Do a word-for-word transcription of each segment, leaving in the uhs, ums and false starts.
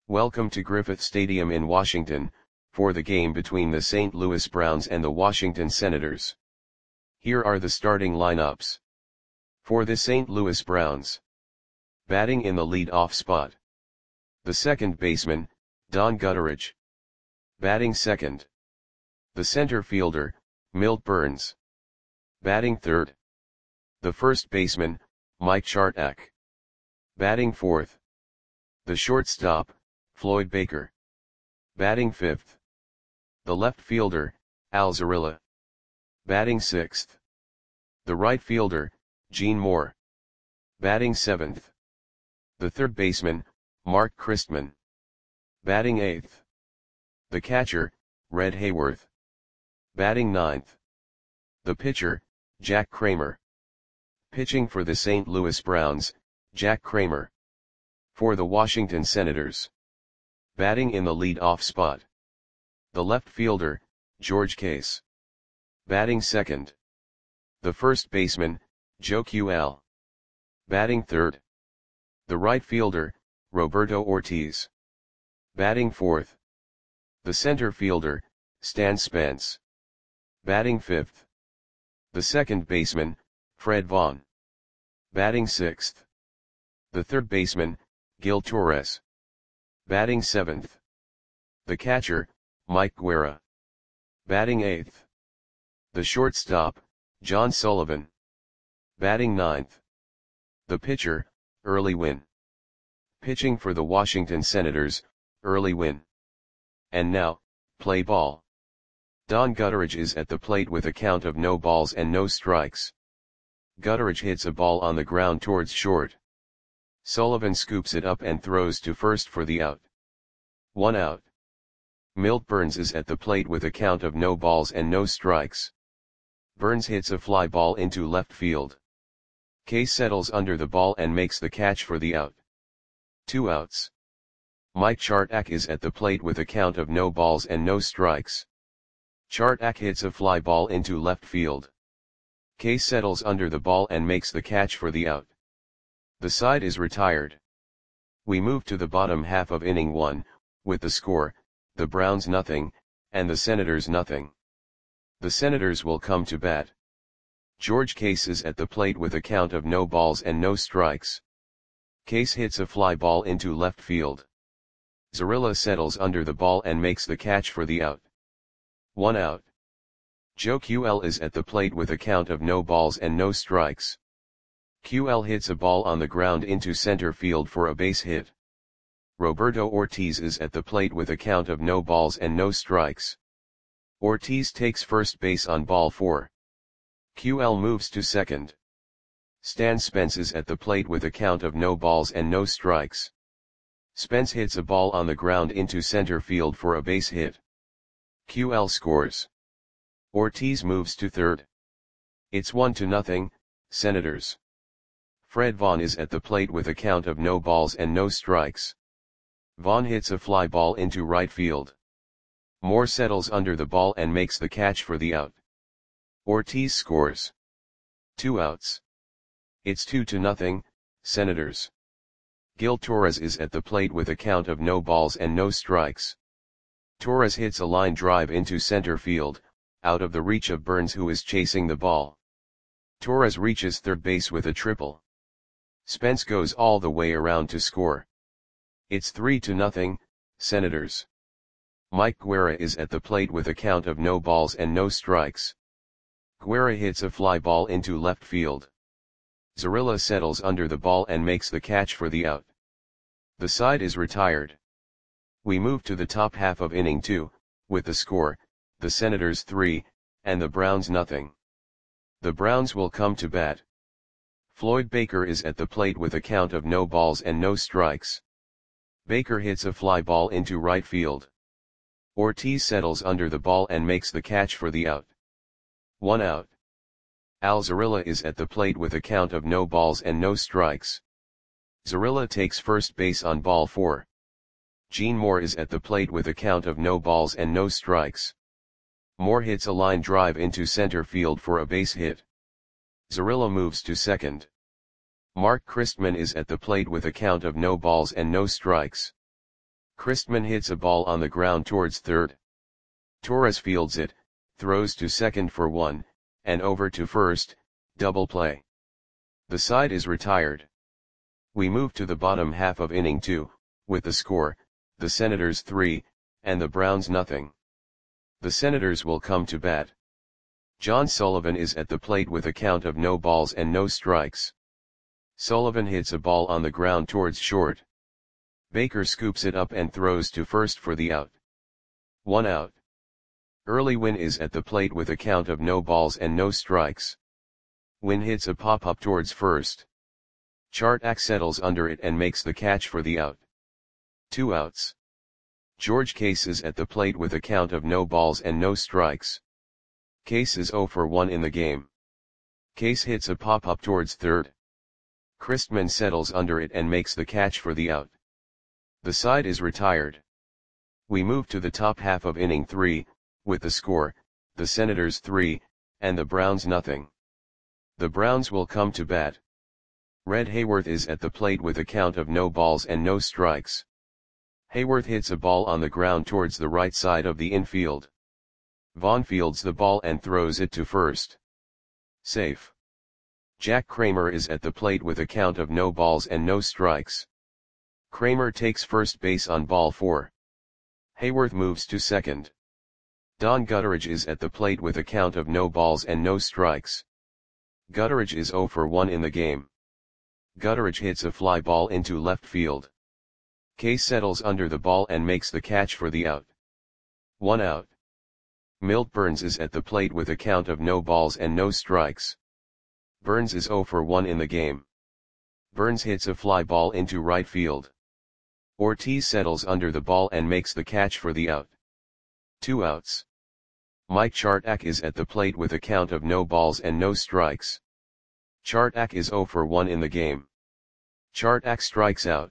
Welcome to Griffith Stadium in Washington, for the game between the Saint Louis Browns and the Washington Senators. Here are the starting lineups. For the Saint Louis Browns. Batting in the lead-off spot. The second baseman, Don Gutteridge. Batting second. The center fielder, Milt Burns. Batting third. The first baseman, Mike Chartak. Batting fourth. The shortstop, Floyd Baker. Batting fifth. The left fielder, Al Zarilla. Batting sixth. The right fielder, Gene Moore. Batting seventh. The third baseman, Mark Christman. Batting eighth. The catcher, Red Hayworth. Batting ninth. The pitcher, Jack Kramer. Pitching for the Saint Louis Browns, Jack Kramer. For the Washington Senators. Batting in the lead-off spot. The left fielder, George Case. Batting second. The first baseman, Joe Q L. Batting third. The right fielder, Roberto Ortiz. Batting fourth. The center fielder, Stan Spence. Batting fifth. The second baseman, Fred Vaughn. Batting sixth. The third baseman, Gil Torres. Batting seventh. The catcher, Mike Guerra. Batting eighth. The shortstop, John Sullivan. Batting ninth. The pitcher, Early Wynn. Pitching for the Washington Senators, Early Wynn. And now, play ball. Don Gutteridge is at the plate with a count of no balls and no strikes. Gutteridge hits a ball on the ground towards short. Sullivan scoops it up and throws to first for the out. One out. Milt Burns is at the plate with a count of no balls and no strikes. Burns hits a fly ball into left field. Case settles under the ball and makes the catch for the out. Two outs. Mike Chartak is at the plate with a count of no balls and no strikes. Chartak hits a fly ball into left field. Case settles under the ball and makes the catch for the out. The side is retired. We move to the bottom half of inning one, with the score, the Browns nothing, and the Senators nothing. The Senators will come to bat. George Case is at the plate with a count of no balls and no strikes. Case hits a fly ball into left field. Zarilla settles under the ball and makes the catch for the out. One out. Joe Q L is at the plate with a count of no balls and no strikes. Q L hits a ball on the ground into center field for a base hit. Roberto Ortiz is at the plate with a count of no balls and no strikes. Ortiz takes first base on ball four. Q L moves to second. Stan Spence is at the plate with a count of no balls and no strikes. Spence hits a ball on the ground into center field for a base hit. Q L scores. Ortiz moves to third. It's one to nothing, Senators. Fred Vaughn is at the plate with a count of no balls and no strikes. Vaughn hits a fly ball into right field. Moore settles under the ball and makes the catch for the out. Ortiz scores. Two outs. It's two to nothing, Senators. Gil Torres is at the plate with a count of no balls and no strikes. Torres hits a line drive into center field, out of the reach of Burns, who is chasing the ball. Torres reaches third base with a triple. Spence goes all the way around to score. It's three to nothing, Senators. Mike Guerra is at the plate with a count of no balls and no strikes. Guerra hits a fly ball into left field. Zarilla settles under the ball and makes the catch for the out. The side is retired. We move to the top half of inning two, with the score, the Senators three, and the Browns nothing. The Browns will come to bat. Floyd Baker is at the plate with a count of no balls and no strikes. Baker hits a fly ball into right field. Ortiz settles under the ball and makes the catch for the out. One out. Al Zarilla is at the plate with a count of no balls and no strikes. Zarilla takes first base on ball four. Gene Moore is at the plate with a count of no balls and no strikes. Moore hits a line drive into center field for a base hit. Zarilla moves to second. Mark Christman is at the plate with a count of no balls and no strikes. Christman hits a ball on the ground towards third. Torres fields it, throws to second for one, and over to first, double play. The side is retired. We move to the bottom half of inning two, with the score, the Senators three, and the Browns nothing. The Senators will come to bat. John Sullivan is at the plate with a count of no balls and no strikes. Sullivan hits a ball on the ground towards short. Baker scoops it up and throws to first for the out. One out. Early Wynn is at the plate with a count of no balls and no strikes. Wynn hits a pop-up towards first. Chartak settles under it and makes the catch for the out. Two outs. George Case is at the plate with a count of no balls and no strikes. Case is oh for one in the game. Case hits a pop-up towards third. Christman settles under it and makes the catch for the out. The side is retired. We move to the top half of inning three, with the score, the Senators three, and the Browns nothing. The Browns will come to bat. Red Hayworth is at the plate with a count of no balls and no strikes. Hayworth hits a ball on the ground towards the right side of the infield. Vaughn fields the ball and throws it to first. Safe. Jack Kramer is at the plate with a count of no balls and no strikes. Kramer takes first base on ball four. Hayworth moves to second. Don Gutteridge is at the plate with a count of no balls and no strikes. Gutteridge is oh for one in the game. Gutteridge hits a fly ball into left field. Case settles under the ball and makes the catch for the out. One out. Milt Burns is at the plate with a count of no balls and no strikes. Burns is oh for one in the game. Burns hits a fly ball into right field. Ortiz settles under the ball and makes the catch for the out. Two outs. Mike Chartak is at the plate with a count of no balls and no strikes. Chartak is oh for one in the game. Chartak strikes out.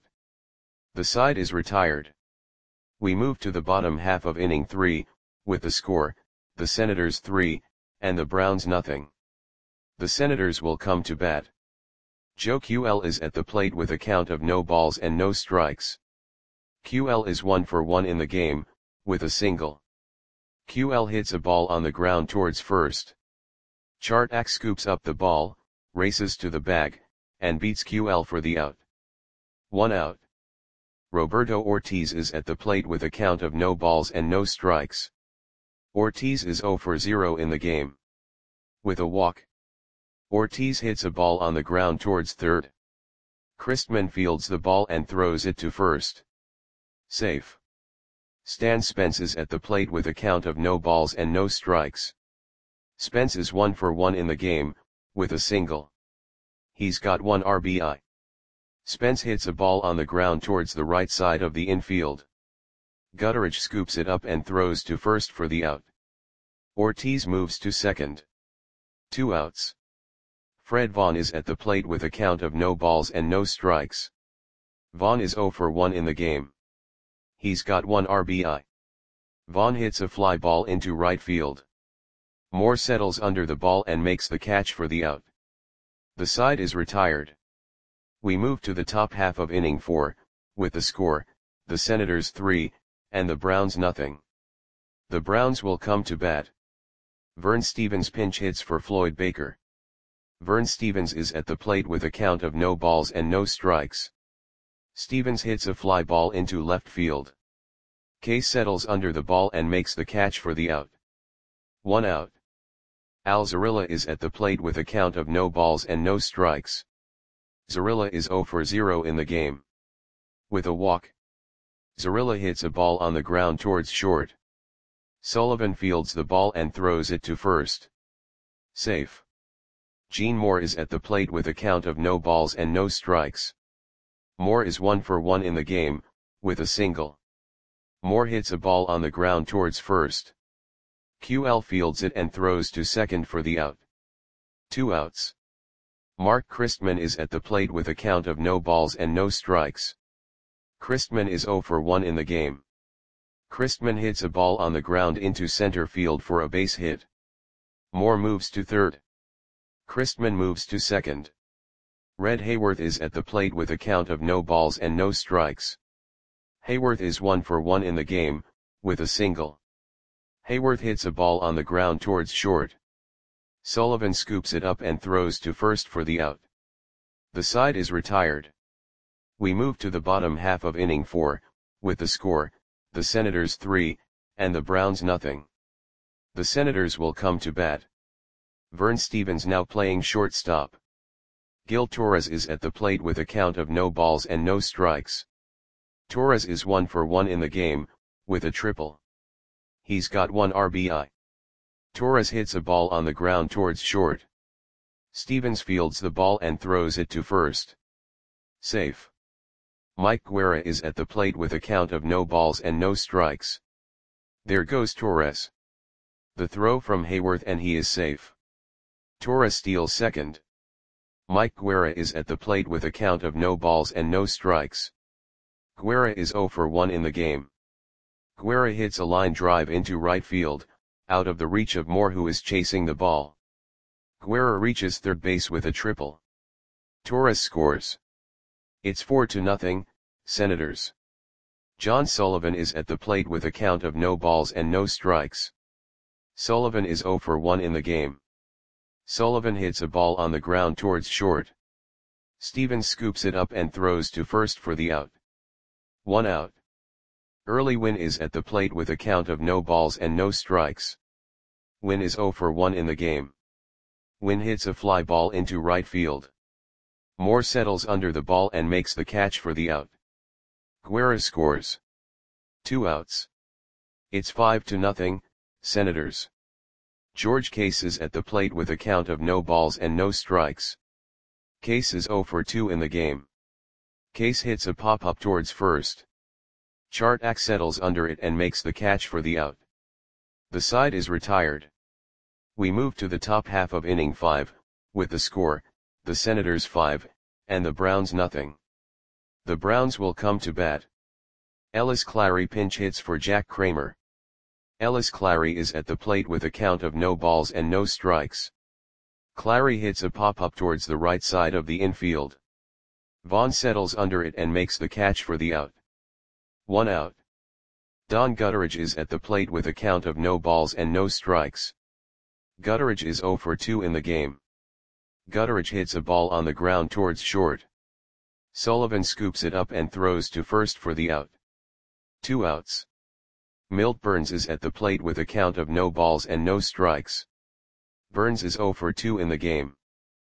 The side is retired. We move to the bottom half of inning three, with the score, the Senators three, and the Browns nothing. The Senators will come to bat. Joe Q L is at the plate with a count of no balls and no strikes. Q L is one for one in the game, with a single. Q L hits a ball on the ground towards first. Chartak scoops up the ball, races to the bag, and beats Q L for the out. One out. Roberto Ortiz is at the plate with a count of no balls and no strikes. Ortiz is oh for zero in the game. With a walk. Ortiz hits a ball on the ground towards third. Christman fields the ball and throws it to first. Safe. Stan Spence is at the plate with a count of no balls and no strikes. Spence is one for one in the game, with a single. He's got one R B I. Spence hits a ball on the ground towards the right side of the infield. Gutteridge scoops it up and throws to first for the out. Ortiz moves to second. Two outs. Fred Vaughn is at the plate with a count of no balls and no strikes. Vaughn is oh for one in the game. He's got one R B I. Vaughn hits a fly ball into right field. Moore settles under the ball and makes the catch for the out. The side is retired. We move to the top half of inning four, with the score, the Senators three, and the Browns nothing. The Browns will come to bat. Vern Stevens pinch hits for Floyd Baker. Vern Stevens is at the plate with a count of no balls and no strikes. Stevens hits a fly ball into left field. Case settles under the ball and makes the catch for the out. One out. Al Zarilla is at the plate with a count of no balls and no strikes. Zarilla is oh for zero in the game. With a walk. Zarilla hits a ball on the ground towards short. Sullivan fields the ball and throws it to first. Safe. Gene Moore is at the plate with a count of no balls and no strikes. Moore is one for one in the game, with a single. Moore hits a ball on the ground towards first. Q L fields it and throws to second for the out. Two outs. Mark Christman is at the plate with a count of no balls and no strikes. Christman is oh for one in the game. Christman hits a ball on the ground into center field for a base hit. Moore moves to third. Christman moves to second. Red Hayworth is at the plate with a count of no balls and no strikes. Hayworth is one for one in the game, with a single. Hayworth hits a ball on the ground towards short. Sullivan scoops it up and throws to first for the out. The side is retired. We move to the bottom half of inning four, with the score, the Senators three, and the Browns nothing. The Senators will come to bat. Vern Stephens now playing shortstop. Gil Torres is at the plate with a count of no balls and no strikes. Torres is one for one in the game, with a triple. He's got one R B I. Torres hits a ball on the ground towards short. Stephens fields the ball and throws it to first. Safe. Mike Guerra is at the plate with a count of no balls and no strikes. There goes Torres. The throw from Hayworth and he is safe. Torres steals second. Mike Guerra is at the plate with a count of no balls and no strikes. Guerra is zero for one in the game. Guerra hits a line drive into right field, out of the reach of Moore who is chasing the ball. Guerra reaches third base with a triple. Torres scores. It's four to nothing, Senators. John Sullivan is at the plate with a count of no balls and no strikes. Sullivan is zero for one in the game. Sullivan hits a ball on the ground towards short. Stephens scoops it up and throws to first for the out. One out. Early Wynn is at the plate with a count of no balls and no strikes. Wynn is zero for one in the game. Wynn hits a fly ball into right field. Moore settles under the ball and makes the catch for the out. Guerra scores. Two outs. It's five to nothing, Senators. George Case is at the plate with a count of no balls and no strikes. Case is zero for two in the game. Case hits a pop-up towards first. Chartak settles under it and makes the catch for the out. The side is retired. We move to the top half of inning five, with the score, the Senators five, and the Browns nothing. The Browns will come to bat. Ellis Clary pinch hits for Jack Kramer. Ellis Clary is at the plate with a count of no balls and no strikes. Clary hits a pop-up towards the right side of the infield. Vaughn settles under it and makes the catch for the out. One out. Don Gutteridge is at the plate with a count of no balls and no strikes. Gutteridge is zero for two in the game. Gutteridge hits a ball on the ground towards short. Sullivan scoops it up and throws to first for the out. Two outs. Milt Burns is at the plate with a count of no balls and no strikes. Burns is zero for two in the game.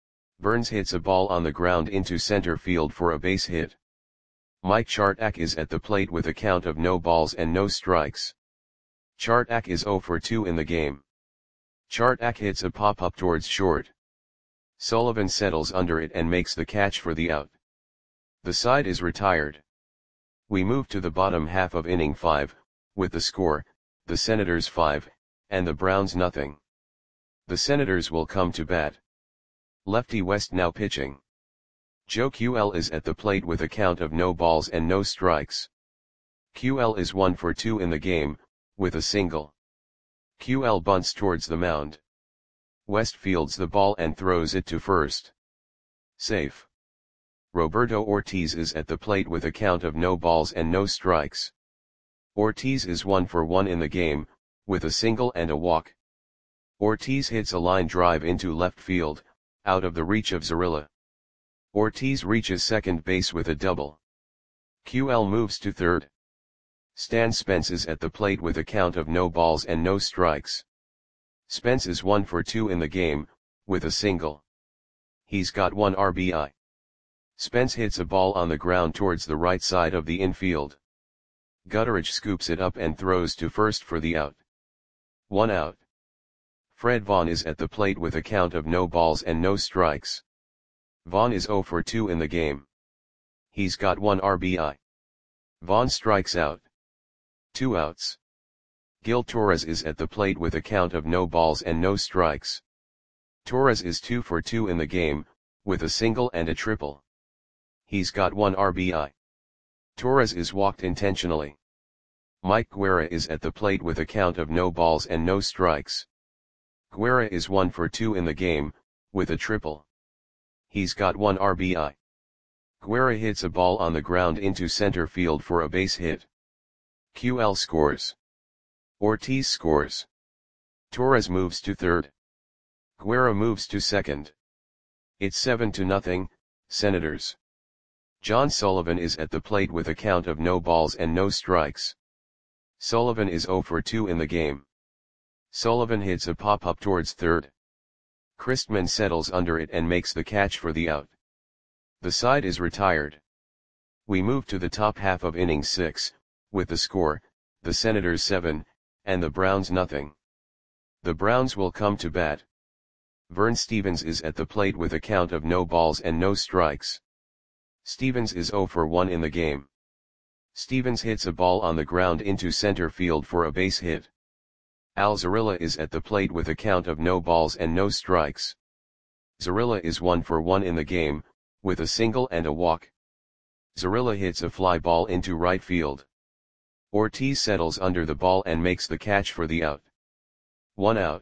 Burns hits a ball on the ground into center field for a base hit. Mike Chartak is at the plate with a count of no balls and no strikes. Chartak is zero for two in the game. Chartak hits a pop-up towards short. Sullivan settles under it and makes the catch for the out. The side is retired. We move to the bottom half of inning five, with the score, the Senators five, and the Browns nothing. The Senators will come to bat. Lefty West now pitching. Joe Q L is at the plate with a count of no balls and no strikes. Q L is one for two in the game, with a single. Q L bunts towards the mound. West fields the ball and throws it to first. Safe. Roberto Ortiz is at the plate with a count of no balls and no strikes. Ortiz is one for one in the game, with a single and a walk. Ortiz hits a line drive into left field, out of the reach of Zarilla. Ortiz reaches second base with a double. Q L moves to third. Stan Spence is at the plate with a count of no balls and no strikes. Spence is one for two in the game, with a single. He's got one R B I. Spence hits a ball on the ground towards the right side of the infield. Gutteridge scoops it up and throws to first for the out. One out. Fred Vaughn is at the plate with a count of no balls and no strikes. Vaughn is zero for two in the game. He's got one R B I. Vaughn strikes out. Two outs. Gil Torres is at the plate with a count of no balls and no strikes. Torres is two for two in the game, with a single and a triple. He's got one R B I. Torres is walked intentionally. Mike Guerra is at the plate with a count of no balls and no strikes. Guerra is one for two in the game, with a triple. He's got one R B I. Guerra hits a ball on the ground into center field for a base hit. Q L scores. Ortiz scores. Torres moves to third. Guerra moves to second. It's seven to nothing, Senators. John Sullivan is at the plate with a count of no balls and no strikes. Sullivan is zero for two in the game. Sullivan hits a pop-up towards third. Christman settles under it and makes the catch for the out. The side is retired. We move to the top half of inning six, with the score, the Senators seven, and the Browns nothing. The Browns will come to bat. Vern Stevens is at the plate with a count of no balls and no strikes. Stevens is zero for one in the game. Stevens hits a ball on the ground into center field for a base hit. Al Zarilla is at the plate with a count of no balls and no strikes. Zarilla is one for one in the game, with a single and a walk. Zarilla hits a fly ball into right field. Ortiz settles under the ball and makes the catch for the out. One out.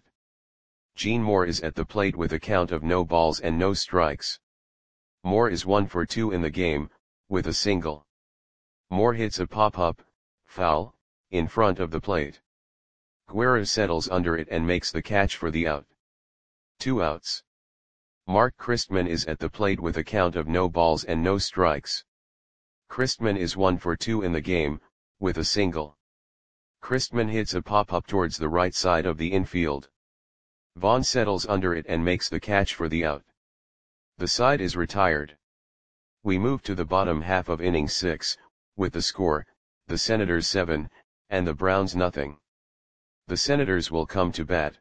Gene Moore is at the plate with a count of no balls and no strikes. Moore is one for two in the game, with a single. Moore hits a pop-up, foul, in front of the plate. Guerra settles under it and makes the catch for the out. Two outs. Mark Christman is at the plate with a count of no balls and no strikes. Christman is one for two in the game, with a single. Christman hits a pop-up towards the right side of the infield. Vaughn settles under it and makes the catch for the out. The side is retired. We move to the bottom half of inning six, with the score, the Senators seven, and the Browns nothing. The Senators will come to bat.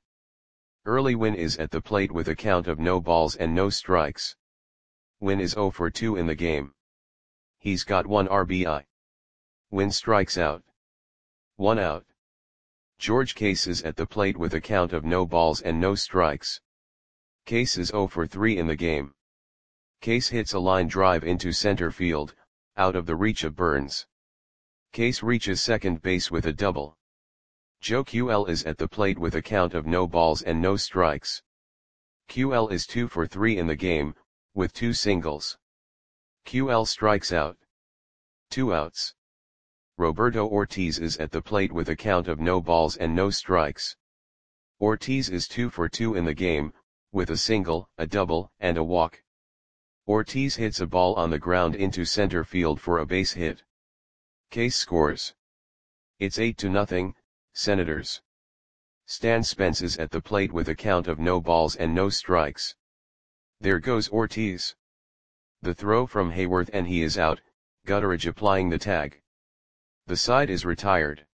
Early Wynn is at the plate with a count of no balls and no strikes. Wynn is zero for two in the game. He's got one R B I. Wynn strikes out. One out. George Case is at the plate with a count of no balls and no strikes. Case is zero for three in the game. Case hits a line drive into center field, out of the reach of Burns. Case reaches second base with a double. Joe Q L is at the plate with a count of no balls and no strikes. Q L is two for three in the game, with two singles. Q L strikes out. Two outs. Roberto Ortiz is at the plate with a count of no balls and no strikes. Ortiz is two for two in the game, with a single, a double, and a walk. Ortiz hits a ball on the ground into center field for a base hit. Case scores. It's eight to nothing, Senators. Stan Spence is at the plate with a count of no balls and no strikes. There goes Ortiz. The throw from Hayworth and he is out, Gutteridge applying the tag. The side is retired.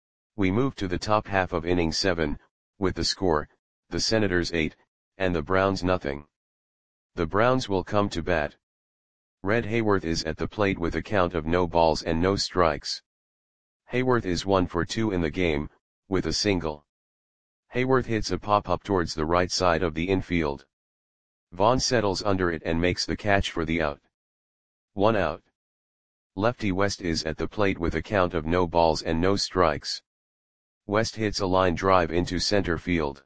We move to the top half of inning seven, with the score, the Senators eight, and the Browns nothing. The Browns will come to bat. Red Hayworth is at the plate with a count of no balls and no strikes. Hayworth is one for two in the game, with a single. Hayworth hits a pop-up towards the right side of the infield. Vaughn settles under it and makes the catch for the out. One out. Lefty West is at the plate with a count of no balls and no strikes. West hits a line drive into center field.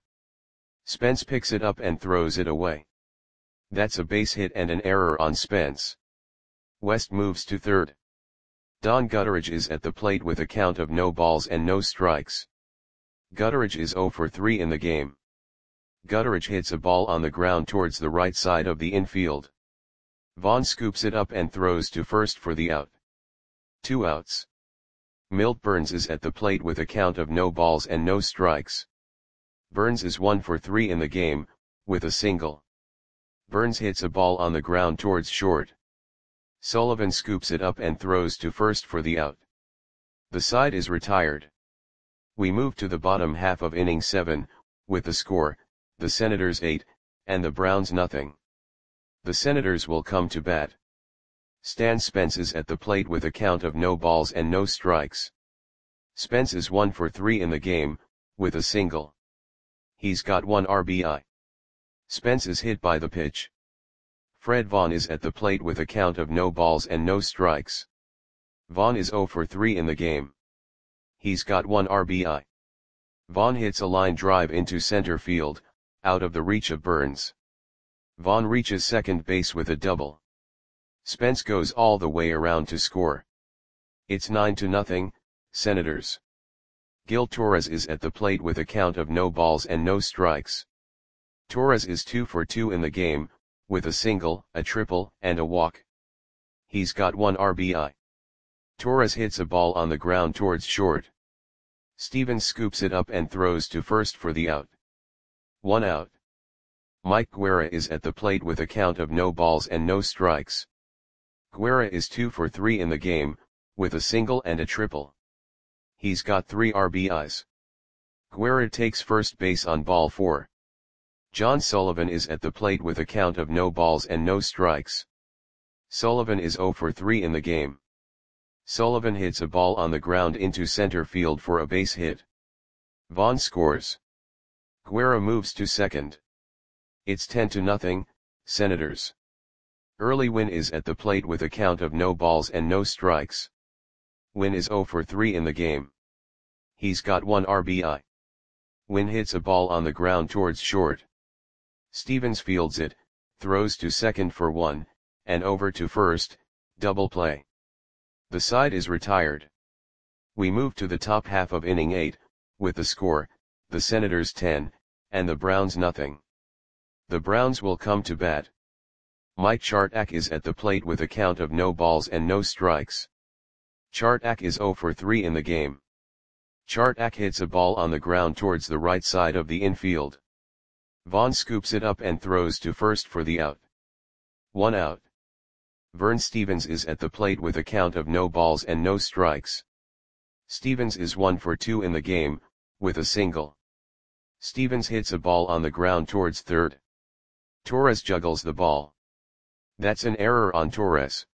Spence picks it up and throws it away. That's a base hit and an error on Spence. West moves to third. Don Gutteridge is at the plate with a count of no balls and no strikes. Gutteridge is zero for three in the game. Gutteridge hits a ball on the ground towards the right side of the infield. Vaughn scoops it up and throws to first for the out. Two outs. Milt Burns is at the plate with a count of no balls and no strikes. Burns is one for three in the game, with a single. Burns hits a ball on the ground towards short. Sullivan scoops it up and throws to first for the out. The side is retired. We move to the bottom half of inning seven, with the score, the Senators eight, and the Browns nothing. The Senators will come to bat. Stan Spence is at the plate with a count of no balls and no strikes. Spence is one for three in the game, with a single. He's got one R B I. Spence is hit by the pitch. Fred Vaughn is at the plate with a count of no balls and no strikes. Vaughn is zero for three in the game. He's got one R B I. Vaughn hits a line drive into center field, out of the reach of Burns. Vaughn reaches second base with a double. Spence goes all the way around to score. It's nine to nothing, Senators. Gil Torres is at the plate with a count of no balls and no strikes. Torres is two for two in the game, with a single, a triple, and a walk. He's got one R B I. Torres hits a ball on the ground towards short. Stevens scoops it up and throws to first for the out. One out. Mike Guerra is at the plate with a count of no balls and no strikes. Guerra is two for three in the game, with a single and a triple. He's got three R B Is. Guerra takes first base on ball four. John Sullivan is at the plate with a count of no balls and no strikes. Sullivan is zero for three in the game. Sullivan hits a ball on the ground into center field for a base hit. Vaughn scores. Guerra moves to second. It's ten to nothing, Senators. Early Wynn is at the plate with a count of no balls and no strikes. Wynn is zero for three in the game. He's got one R B I. Wynn hits a ball on the ground towards short. Stevens fields it, throws to second for one, and over to first, double play. The side is retired. We move to the top half of inning eight, with the score, the Senators ten, and the Browns nothing. The Browns will come to bat. Mike Chartak is at the plate with a count of no balls and no strikes. Chartak is zero for three in the game. Chartak hits a ball on the ground towards the right side of the infield. Vaughn scoops it up and throws to first for the out. One out. Vern Stevens is at the plate with a count of no balls and no strikes. Stevens is one for two in the game, with a single. Stevens hits a ball on the ground towards third. Torres juggles the ball. That's an error on Torres.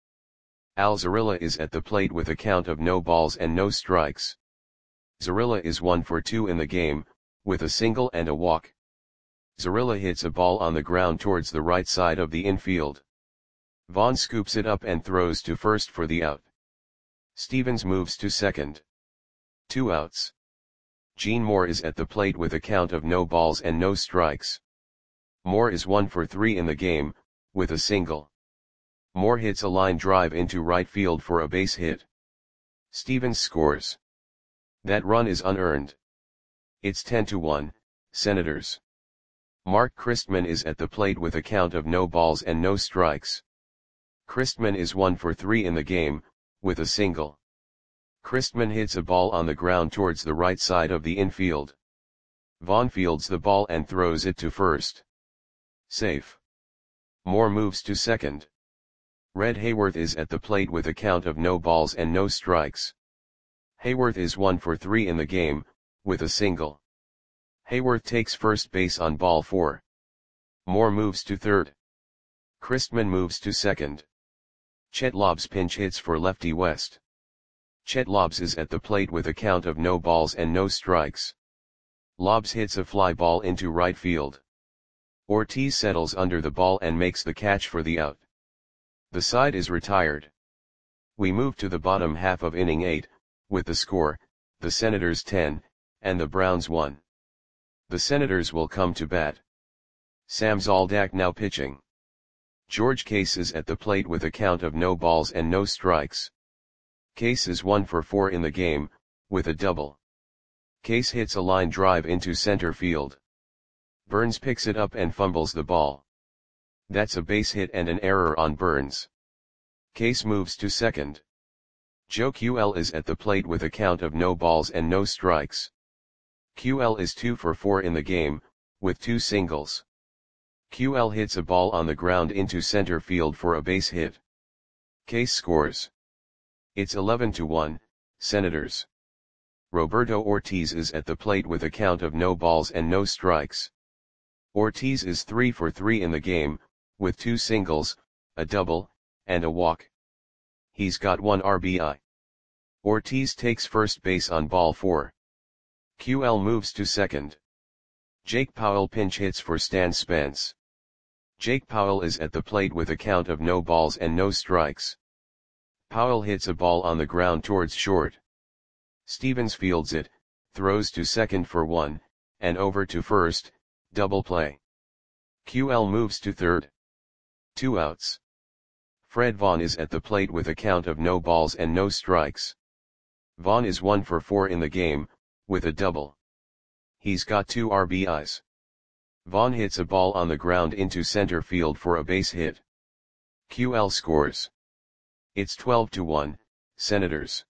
Al Zarilla is at the plate with a count of no balls and no strikes. Zarilla is one for two in the game, with a single and a walk. Zarilla hits a ball on the ground towards the right side of the infield. Vaughn scoops it up and throws to first for the out. Stevens moves to second. Two outs. Gene Moore is at the plate with a count of no balls and no strikes. Moore is one for three in the game, with a single. Moore hits a line drive into right field for a base hit. Stevens scores. That run is unearned. It's ten to one, Senators. Mark Christman is at the plate with a count of no balls and no strikes. Christman is one for three in the game, with a single. Christman hits a ball on the ground towards the right side of the infield. Vaughn fields the ball and throws it to first. Safe. Moore moves to second. Red Hayworth is at the plate with a count of no balls and no strikes. Hayworth is one for three in the game, with a single. Hayworth takes first base on ball four. Moore moves to third. Christman moves to second. Chet Lobbs pinch hits for lefty West. Chet Lobbs is at the plate with a count of no balls and no strikes. Lobbs hits a fly ball into right field. Ortiz settles under the ball and makes the catch for the out. The side is retired. We move to the bottom half of inning eight, with the score, the Senators ten, and the Browns one. The Senators will come to bat. Sam Zoldak now pitching. George Case is at the plate with a count of no balls and no strikes. Case is one for four in the game, with a double. Case hits a line drive into center field. Burns picks it up and fumbles the ball. That's a base hit and an error on Burns. Case moves to second. Joe Q L is at the plate with a count of no balls and no strikes. Q L is two for four in the game, with two singles. Q L hits a ball on the ground into center field for a base hit. Case scores. It's eleven to one, Senators. Roberto Ortiz is at the plate with a count of no balls and no strikes. Ortiz is three for three in the game, with two singles, a double, and a walk. He's got one R B I. Ortiz takes first base on ball four. Q L moves to second. Jake Powell pinch hits for Stan Spence. Jake Powell is at the plate with a count of no balls and no strikes. Powell hits a ball on the ground towards short. Stevens fields it, throws to second for one, and over to first, double play. Q L moves to third. Two outs. Fred Vaughn is at the plate with a count of no balls and no strikes. Vaughn is one for four in the game, with a double. He's got two R B Is. Vaughn hits a ball on the ground into center field for a base hit. Q L scores. It's twelve to one, Senators.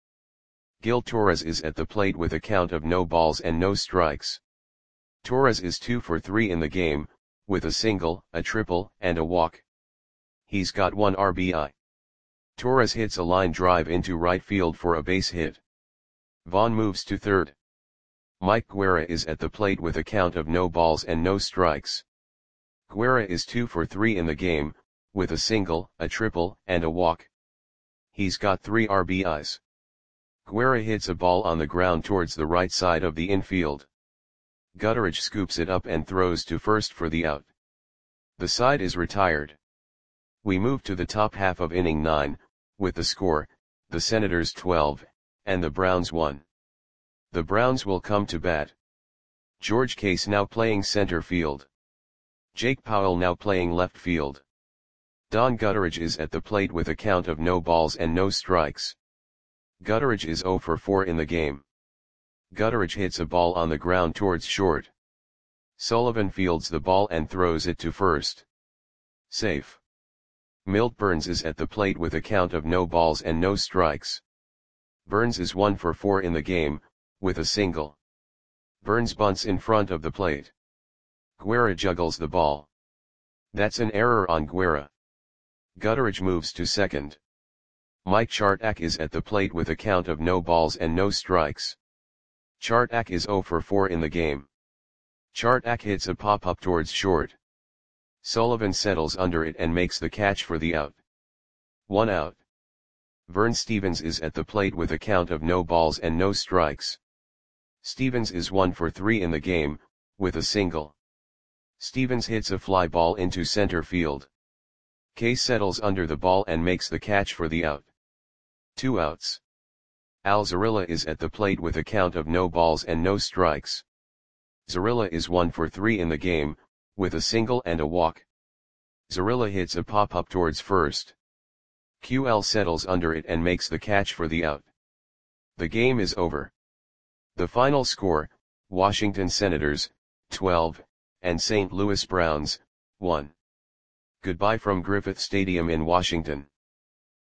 Gil Torres is at the plate with a count of no balls and no strikes. Torres is two for three in the game, with a single, a triple, and a walk. He's got one R B I. Torres hits a line drive into right field for a base hit. Vaughn moves to third. Mike Guerra is at the plate with a count of no balls and no strikes. Guerra is two for three in the game, with a single, a triple, and a walk. He's got three R B Is. Guerra hits a ball on the ground towards the right side of the infield. Gutteridge scoops it up and throws to first for the out. The side is retired. We move to the top half of inning nine, with the score, the Senators twelve, and the Browns one. The Browns will come to bat. George Case now playing center field. Jake Powell now playing left field. Don Gutteridge is at the plate with a count of no balls and no strikes. Gutteridge is zero for four in the game. Gutteridge hits a ball on the ground towards short. Sullivan fields the ball and throws it to first. Safe. Milt Burns is at the plate with a count of no balls and no strikes. Burns is one for four in the game, with a single. Burns bunts in front of the plate. Guerra juggles the ball. That's an error on Guerra. Gutteridge moves to second. Mike Chartak is at the plate with a count of no balls and no strikes. Chartak is zero for four in the game. Chartak hits a pop-up towards short. Sullivan settles under it and makes the catch for the out. One out. Vern Stevens is at the plate with a count of no balls and no strikes. Stevens is one for three in the game, with a single. Stevens hits a fly ball into center field. Case settles under the ball and makes the catch for the out. Two outs. Al Zarilla is at the plate with a count of no balls and no strikes. Zarilla is one for three in the game, with a single and a walk. Zarilla hits a pop-up towards first. Q L settles under it and makes the catch for the out. The game is over. The final score, Washington Senators, twelve, and Saint Louis Browns, one. Goodbye from Griffith Stadium in Washington.